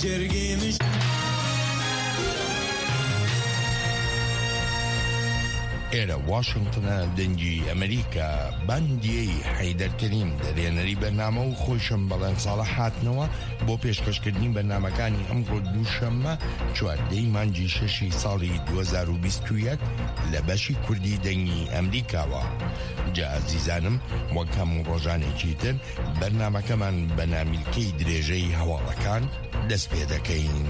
ئێرە واشنگتنە دەنگی ئەمریکا باندیەی حەیدەرکەریم دەرێنەری بەرنامە و خۆشم بەڵێن ساڵە هاتنەوە بۆ پێشکەشکردنی بەرنامەکانی ئەمڕۆ دووشەممە 14 مانگی 6 ساڵی 2021 لە بەشی کوردی دەنگی ئەمریکاوە. جا ئازیزانم وەک هەموو ڕۆژانێکی تر بەرنامەکەمان بە نامیلکەی درێژەی هەواڵەکان دەست پێ دەکەین.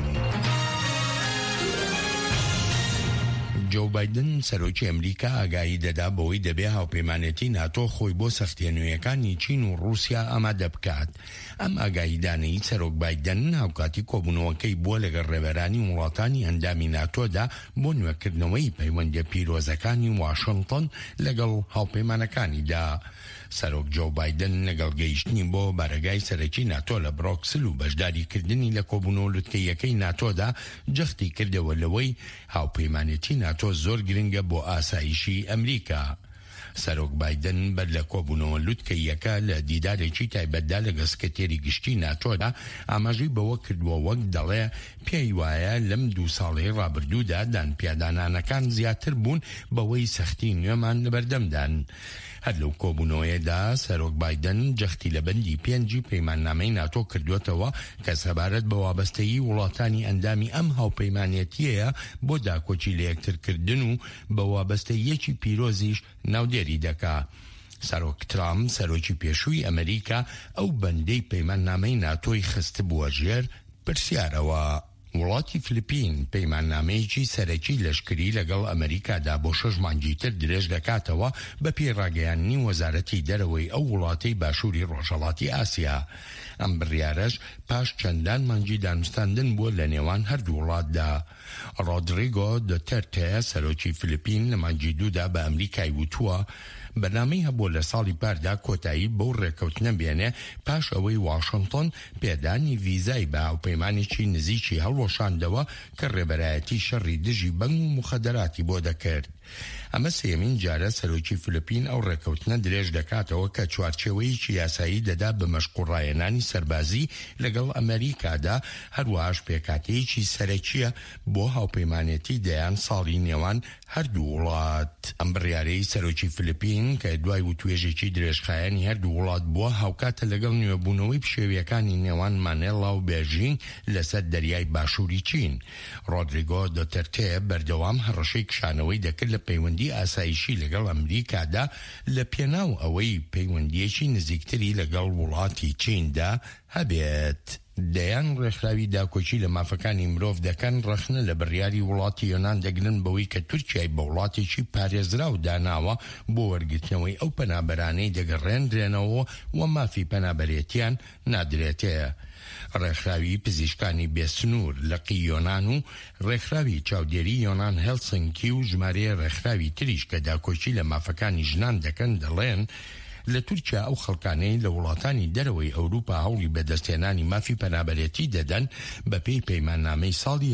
جو بایدن سەرۆکی ئەمریکا ئاگایی دەدا بەوەی دەبێ هاوپەیمانێتی ناتۆ خۆی بۆ سەختیێنوویەکانی چین و رووسیا ئامادە بکات. ئەم ئاگاییدانەی سەرۆک بایدن هاوکاتی کۆبوونەوەکەی بووە لەگەڵ ڕێبەرانی وڵاتانی ئەندامی ناتۆدا بۆ نوێکردنەوەی پەیوەندە پیرۆزەکانی واشنگتن لەگەڵ هاوپەیمانەکانیدا. سەرۆک جو بایدن لەگەڵ گەیشتنی بۆ بارەگای سەرەکی ناتۆ لە بڕۆکسل و بەشداریکردنی لە کۆبوونەوە لوتکەیەکەی ناتۆدا جەختی کردەوە لەوەی هاوپەیمانێتی ناتۆ زۆر گرنگە بۆ ئاسایشی ئەمریکا. سەرۆک بایدن بەر لە کۆبوونەوە لوتکەیەکە لە دیدارێکی تایبەتدا لەگەڵ سکرتێری گشتی ناتۆدا ئاماژەی بەوە کردووە وەک دەڵێ پێی وایە لەم 2 ساڵەی ڕابردوودا دانپیادانانەکان زیاتر بوون بەوەی سەختی نوێمان لەبەردەمدان. هەر لەو کۆبوونەوەیەدا سەرۆک بایدن جەختی لە بەندی 5 پەیماننامەی ناتۆ کردوێتەوە کە سەبارەت بە وابەستەیی وڵاتانی ئەندامی ئەم هاوپەیمانێتیەیە بۆ داکۆچی لە یەکترکردن و بە وابەستەیەکی پیرۆزیش ناودێری دەکا. سەرۆک ترامپ سەرۆکی پێشووی ئەمریکا ئەو بەندەی پەیماننامەی ناتۆی خست بووە ژێر پرسیارەوە. وڵاتی فلیپین پەیماننامەیەکی سەرەکی لەشکری لەگەڵ ئەمریکادا بۆ 6 مانگی تر درێژ دەکاتەوە بە پێڕاگەیاندنی وەزارەتی دەرەوەی ئەو وڵاتەی باشووری ڕۆژهەڵاتی ئاسیا. ئەم بڕیارەش پاش چەندان مانگی دانوستاندن بووە لە نێوان هەردوو وڵاتدا. ڕۆدریگۆ دوتێرتێ سەرۆکی فلیپین لە مانگی 2دا بە ئەمریکای وتووە بەرنامەی هەبوو لە ساڵی پاردا کۆتایی بەو ڕێکەوتنە بێنێ پاش ئەوەی واشنگتن پێدانی ڤیزای بە هاوپەیمانێکی نزیکی هەڵوەشاندەوە کە ڕێبەرایەتی شەڕی دژی بەنگ و مخەدەراتی بۆ دەکرد. ئەمە سێمین جارە سەرۆکی فلیپین ئەو ڕێکەوتنە درێژ دەکاتەوە کە چوارچێوەیەکی یاسایی دەدا بە مەشقوڕایەنانی سەربازی لەگەڵ ئەمریکادا هەروەهاش پێکاتەیەکی سەرەکیە بۆ هاوپەیمانێتی دەیان ساڵی نێوان هەردوو وڵات. ئەم بڕیارەی سەرۆکی فلیپین کە دوای وتوێژێکی درێژخایەنی هەردوو وڵات بووە هاوکاتە لەگەڵ نوێبوونەوەی پشێویەکانی نێوان مانێڵا و بێژینگ لەسەر دەریای باشووری چین. ڕۆدریگۆ دوتێرتێ بەردەوام هەڕەشەی کشانەوەی دەکرد لە پەیوەندی ئاسایشی لەگەڵ ئەمریکادا لە پێناو ئەوەی پەیوەندیەکی نزیکتری لەگەڵ وڵاتی چیندا هەبێت. دەیان ڕێکخراوی داکۆچی لە مافەکانی مرۆڤ دەکەن ڕەخنە لە بڕیاری وڵاتی یۆنان دەگرن بەوەی کە تورکیای بە وڵاتێکی پارێزراو داناوە بۆ وەرگرتنەوەی ئەو پەنابەرانەی دەگەڕێنرێنەوە و مافی پەنابەرێتیان نادرێتەیە. ڕێکخراوی پزیشکانی بێسنوور لە یۆنان و ڕێکخراوی چاودێری یۆنان هێلسنکی و ژمارەیە ڕێکخراوی تریش کە داکۆچی لە مافەکانی ژنان دەکەن دەڵێن لە تورکیا ئەو خەڵکانەی لە وڵاتانی دەرەوەی ئەوروپا هەوڵی بەدەستێنانی مافی پەنابەرێتی دەدەن بە پێی پەیماننامەی ساڵی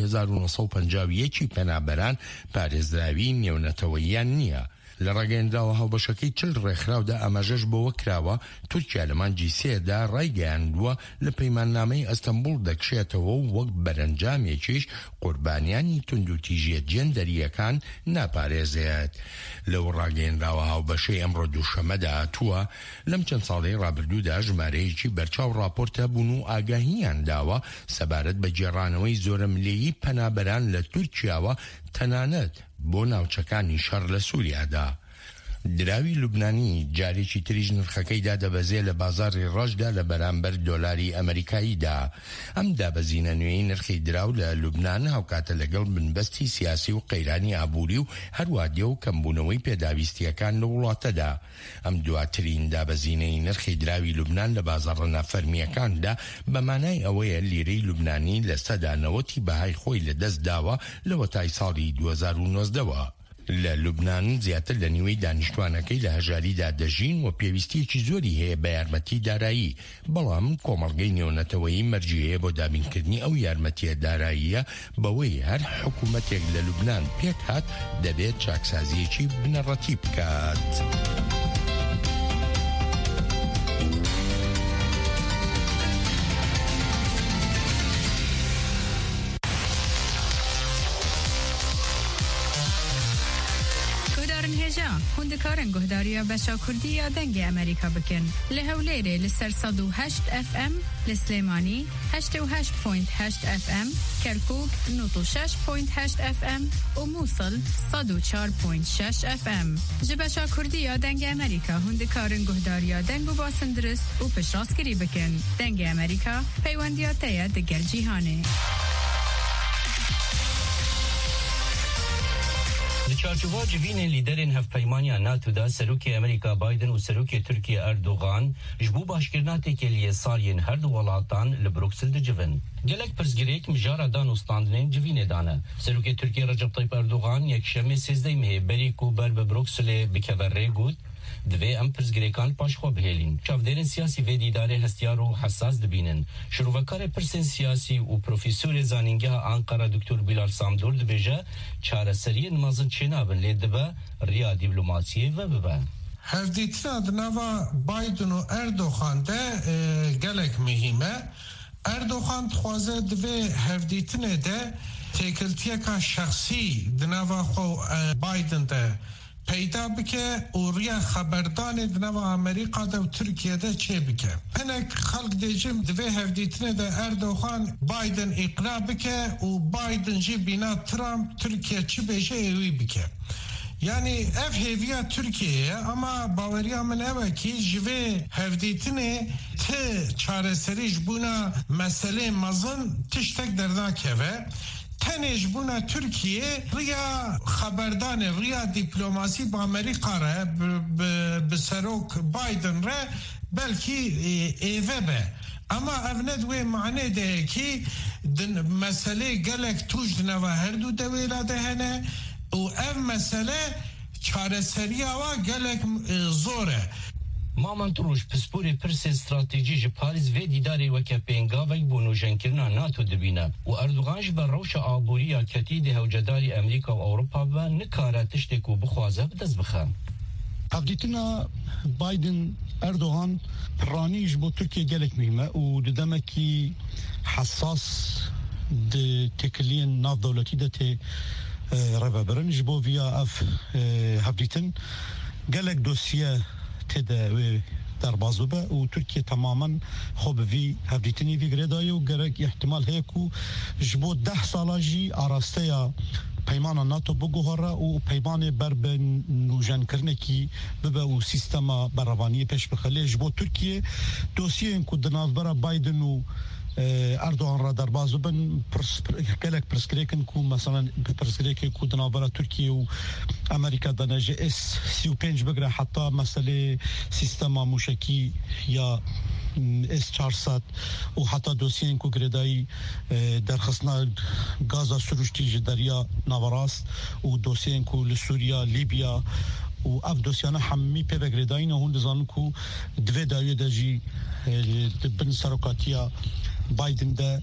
1951 پەنابەران پارێزراوی نێونەتەوەییان نییە. لە ڕاگەیەندراوە هەڵبەشەکەی 40 ڕێکخراودا ئاماژەش بۆوە کراوە تورکیا لە مانگی 3دا ڕایگەیاندووە لە پەیماننامەی ئەستەمبوڵ دەکشێتەوە و وەک بەرەنجامێکیش قوربانیانی توندوتیژیە جێندەریەکان ناپارێزێت. لەو ڕاگەیەندراوە هەڵبەشەی ئەمڕۆ دووشەمەدا هاتووە لەم چەند ساڵەی ڕابردوودا ژمارەیەکی بەرچاو ڕاپۆرتە بوون و ئاگاهیان داوە سەبارەت بە جێڕانەوەی زۆرە ملێیی پەنابەران لە تورکیاوە تەنانەت بۆ ناوچەکانی شەڕ لە سووریادا. دراوی لوبنانی جارێکی تریژ نرخەکەیدا دەبەزێ لە بازاڕی ڕەشدا لە بەرامبەر دۆلاری ئەمریکاییدا. ئەم دابەزینە نوێی نرخی دراو لە لوبنان هاوکاتە لەگەڵ بنبەستی سیاسی و قەیرانی ئابووری و هەروادێ و کەمبوونەوەی پێداویستیەکان لە وڵاتەدا. ئەم دواترین دابەزینەی نرخی دراوی لوبنان لە بازاڕە نافەرمیەکاندا بەمانای ئەوەیە لیرەی لوبنانی لە سەدانەوەتی بەهای خۆی لەدەست داوە لە وەتای ساڵی 2019ەوە. لە لوبنان زیاتر لە نیوەی دانیشتوانەکەی لە هەژاریدا دەژین و پێویستیەکی زۆری هەیە بە یارمەتی دارایی، بەڵام کۆمەڵگەی نێونەتەوەیی مەرجەیە بۆ دابینکردنی ئەو یارمەتیە داراییە بەوەی هەر حکوومەتێک لە لوبنان پێک هات دەبێت چاکسازیەکی بنەڕەتی بکات. هندکارن گهداریا بشا کردیا دنگ امریکا بکن لهولیره لسر 108 FM لسلیمانی 88.8 FM کرکوک 96.8 FM و موصل 104.6 FM جبشا کردیا دنگ امریکا هندکارن گهداریا دنگ و باسندرست و پشراسکری بکن دنگ امریکا پیوندیاتیا دگل جیهانه چارچوبا جوین لیدرین هفپیمانی ناتو دا سروک امریکا بایدن و سروک ترکیه اردوغان جبو باشکرناتی که لیه سالین هر دو ولاتان لبروکسل ده جوین. گلک پرزگریک مجارا دان استاندنین جوین دانه. سروک ترکیه رجب طیب اردوغان یک شمی 13 مه بریکو بر ببروکسل بکوره گود دوی ام پرزگریکان پاشخوا بهلین. چافدرین سیاسی و دیداره هستیار و حساس دبینن. شروعکار پرسن سیاسی و پروفیسور زانینگه آنقره دکتر بیلار سامدور دبیجه چاره سری نمازن چنابن لیدبه ریا دیپلماسیه و ببه. هفدیتنا دنوا بایدن و اردوغان ده گلک مهمه. اردوغان خوازه دوی هفدیتنه ده تکلتیه که شخصی دنوا خو بایدن ده پیدا بکه و ریا خبردان دنوا امریکا ده و ترکیه ده چه بکه هنک خلق دیجم دوی هفدیتنه ده اردوغان بایدن اقرار بکه و بایدن جی بینا ترامپ ترکیه چه بیشه ایوی بکه یعنی اف هیویا ترکیه اما باوریا من اوه کی جوه هفدیتنه ته چاره سریش بونا مسئله مزن تشتک درناکه و تنش بونا ترکیه ریا خبردان ریا دیپلماسی با امریکا را بسروک بایدن را بلکی ایوه به اما افند وی معنی ده که مسئله گلک توش دنوا هر دو دویلا ده هنه و اف مسئله چاره سریا و گلک زوره مامان تروش پسپوری پرس استراتیجی پاریس و دیداری وکه پینگاوی بونو جنکرنا ناتو دبینه و اردوغانش بر روش آبوریا کتی ده هوجداری امریکا و اوروپا و نکاره تشتکو بخوازه بدست بخه. هفدیتنا بایدن اردوغان پرانیش با ترکیه گلک مهمه و ددمکی حساس ده تکلین ناف دولتی ده ته رفبرن جبو ویا اف هفدیتن گلک دوسیه تده در بازوبه و ترکیه تماما خوب وی هفدیتنی وی گردایی و گرک احتمال هیکو جبو 10 سالا جی آراسته یا پیمان ناتو بگوهره و پیمان بر به نوجن کرنه کی ببه و سیستما بروانی پیش بخله جبو ترکیه دوسیه این که دناف برا بایدن و اردوغان را در بازو بن گلک پرسکریکن کو مثلا پرسکریکن کو دنابرا ترکیه و امریکا دنجه اس 35 بگره حتی مسئله سیستم موشکی یا اس 400 و حتی دوسیه کو گردایی در خصنا گازا سروشتی دریا نوراست و دوسیه کو لسوریا لیبیا و اف دوسیانه همی پی بگردایی هون دزانو کو دوی دایو دجی بن سروکاتیا بایدن ده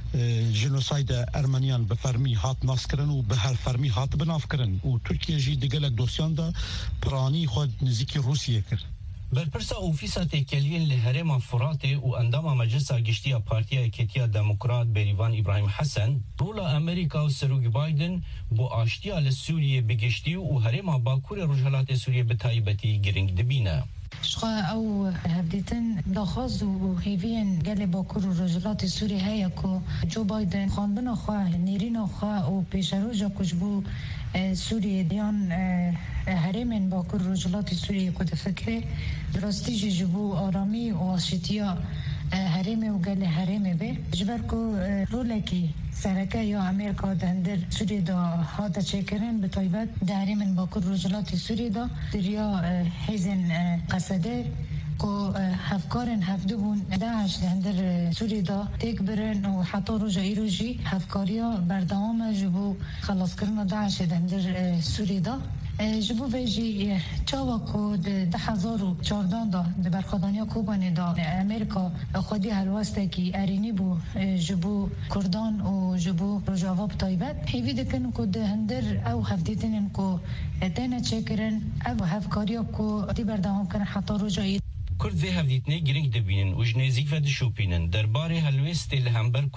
جنوساید ارمنیان به فرمی هات ناس کرن و به هر فرمی هات بناف کرن و ترکیه جی دگلک دوسیان ده پرانی خود نزیکی روسیه کرد. برپرسا اوفیسا تکلیین لهرم فرات و اندام مجلس گشتی پارتیا کتیا دموکرات بریوان ابراهیم حسن رولا امریکا و سروک بایدن بو آشتیا لسوریه بگشتی و هرم باکور رجحالات سوریه به تایبتی گرنگ دبینه. شقا او هفدیتن داخواز و هیوین گل باکور و رجلات سوری هیا که جو بایدن خانبنا خواه نیرین خواه و پیشروجا کجبو سوری دیان هرمین باکور رجلات سوری کده فکره درستی جبو آرامی و آشتیا هرمه و گل هرمه به جبر که رولکی سرکه یا امریکا دندر سوری دا هادا چکرن به طایبت ده هرمین باکور رجلات سوری دا دریا هیزن قصده که هفکارن هفته بون داعش دندر سوری دا تک برن و حتی روژا ایروژی هفکاریا بردوام جبو خلاص کرن داعش دندر سوری دا جبو بیجی چاوا کو 2014 دا برخوادانیا کوبانی دا امریکا خودی هلوسته کی ارینی بو جبو کردان و جبو رجاوا بتایبت هیوی دکن کو ده هندر او هفدیتنن کو تینا چکرن او هفکاریا کو دی بردوام کنن حتی رجایی کرد و هفدیتنه گرنگ دبینن و جنیزیک و دشوپینن درباره هلوست لهمبر